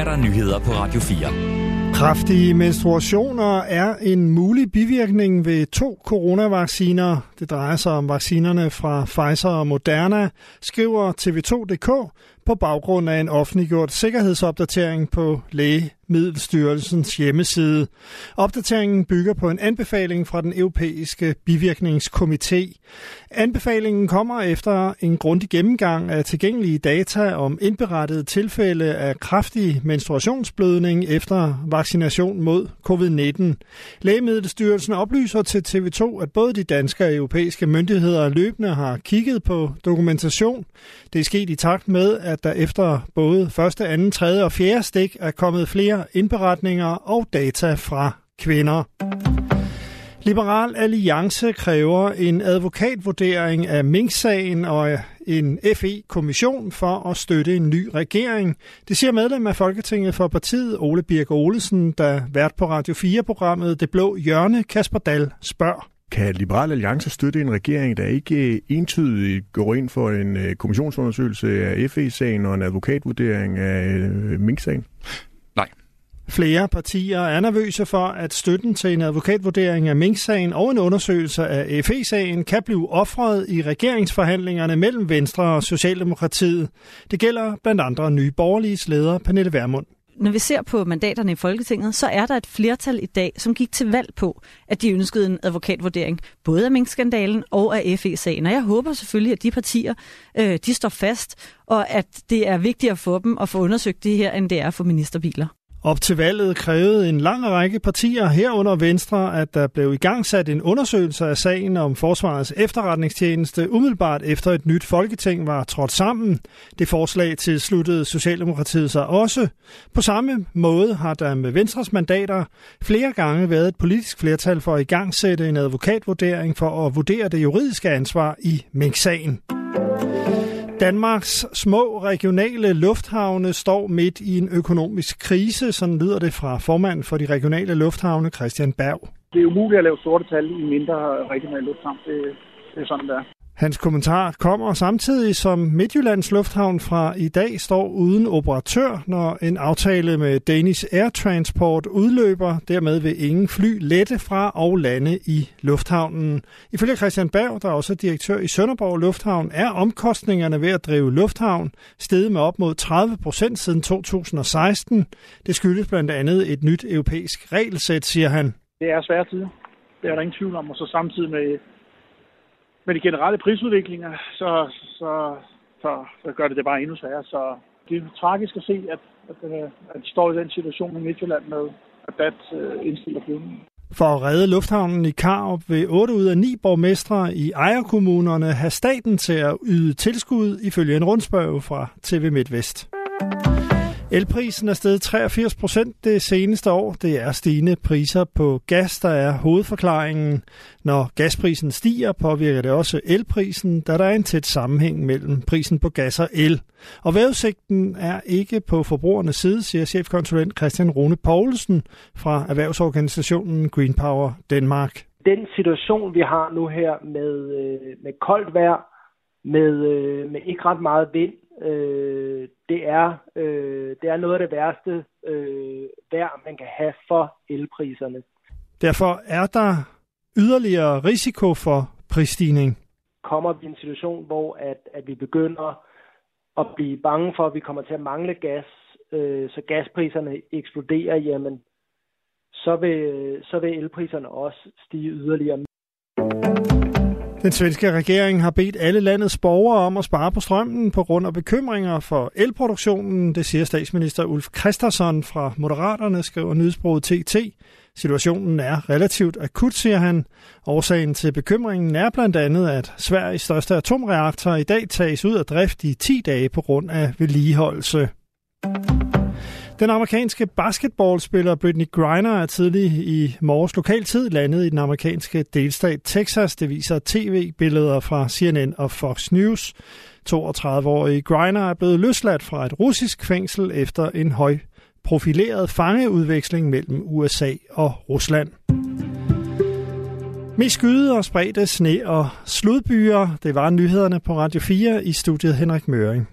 er der nyheder på Radio 4. Kraftige menstruationer er en mulig bivirkning ved 2 coronavacciner. Det drejer sig om vaccinerne fra Pfizer og Moderna, skriver TV2.dk på baggrund af en offentliggjort sikkerhedsopdatering på Lægemiddelstyrelsens hjemmeside. Opdateringen bygger på en anbefaling fra den europæiske bivirkningskomité. Anbefalingen kommer efter en grundig gennemgang af tilgængelige data om indberettede tilfælde af kraftig menstruationsblødning efter vaccination mod covid-19. Lægemiddelstyrelsen oplyser til TV2, at både de danske og europæiske myndigheder løbende har kigget på dokumentation. Det er sket i takt med, at der efter både første, anden, tredje og fjerde stik er kommet flere indberetninger og data fra kvinder. Liberal Alliance kræver en advokatvurdering af Mink-sagen og en FE-kommission for at støtte en ny regering. Det siger medlem af Folketinget for partiet Ole Birk Olesen, der vært på Radio 4-programmet Det Blå Hjørne, Kasper Dahl, spørger. Kan Liberal Alliance støtte en regering, der ikke entydigt går ind for en kommissionsundersøgelse af FE-sagen og en advokatvurdering af Mink-sagen? Nej. Flere partier er nervøse for, at støtten til en advokatvurdering af Mink-sagen og en undersøgelse af FE-sagen kan blive ofret i regeringsforhandlingerne mellem Venstre og Socialdemokratiet. Det gælder blandt andre Nye Borgerliges leder Pernille Vermund. Når vi ser på mandaterne i Folketinget, så er der et flertal i dag, som gik til valg på, at de ønskede en advokatvurdering, både af Mink-skandalen og af FE-sagen. Og jeg håber selvfølgelig, at de partier, de står fast, og at det er vigtigere for dem at få undersøgt det her, end det er for ministerbiler. Op til valget krævede en lang række partier herunder Venstre, at der blev igangsat en undersøgelse af sagen om Forsvarets efterretningstjeneste umiddelbart efter et nyt folketing var trådt sammen. Det forslag tilsluttede Socialdemokratiet sig også. På samme måde har der med Venstres mandater flere gange været et politisk flertal for at igangsætte en advokatvurdering for at vurdere det juridiske ansvar i Mink-sagen. Danmarks små regionale lufthavne står midt i en økonomisk krise, sådan lyder det fra formanden for de regionale lufthavne, Christian Berg. Det er umuligt at lave sorte tal i mindre regionale lufthavne. Det er sådan, der. Hans kommentar kommer samtidig som Midtjyllands Lufthavn fra i dag står uden operatør, når en aftale med Danish Air Transport udløber. Dermed vil ingen fly lette fra og lande i lufthavnen. Ifølge Christian Berg, der er også direktør i Sønderborg Lufthavn, er omkostningerne ved at drive lufthavn steget med op mod 30% siden 2016. Det skyldes blandt andet et nyt europæisk regelsæt, siger han. Det er svære tider. Det er der ingen tvivl om, og så samtidig med de generelle prisudviklinger, så gør det bare endnu sværere. Så det er tragisk at se, at de står i den situation i Midtjylland med, at DAT indstiller flyvningen. For at redde lufthavnen i Karup vil 8 ud af 9 borgmestre i ejerkommunerne have staten til at yde tilskud ifølge en rundspørge fra TV MidtVest. Elprisen er steget 83% det seneste år. Det er stigende priser på gas, der er hovedforklaringen. Når gasprisen stiger, påvirker det også elprisen, da der er en tæt sammenhæng mellem prisen på gas og el. Og vejrudsigten er ikke på forbrugernes side, siger chefkonsulent Christian Rune Poulsen fra erhvervsorganisationen Green Power Denmark. Den situation, vi har nu her med koldt vejr, med ikke ret meget vind, det er noget af det værste vejr, man kan have for elpriserne. Derfor er der yderligere risiko for prisstigning. Kommer vi i en situation, hvor at vi begynder at blive bange for, at vi kommer til at mangle gas, så gaspriserne eksploderer, jamen, så vil elpriserne også stige yderligere. Den svenske regering har bedt alle landets borgere om at spare på strømmen på grund af bekymringer for elproduktionen. Det siger statsminister Ulf Kristersson fra Moderaterne, skriver nyhedsbureauet TT. Situationen er relativt akut, siger han. Årsagen til bekymringen er blandt andet, at Sveriges største atomreaktor i dag tages ud af drift i 10 dage på grund af vedligeholdelse. Den amerikanske basketballspiller Brittney Griner er tidlig i morges lokaltid landet i den amerikanske delstat Texas. Det viser tv-billeder fra CNN og Fox News. 32-årige Griner er blevet løsladt fra et russisk fængsel efter en højprofileret fangeudveksling mellem USA og Rusland. Mest skyde og spredte sne og sludbyer. Det var nyhederne på Radio 4 i studiet Henrik Møring.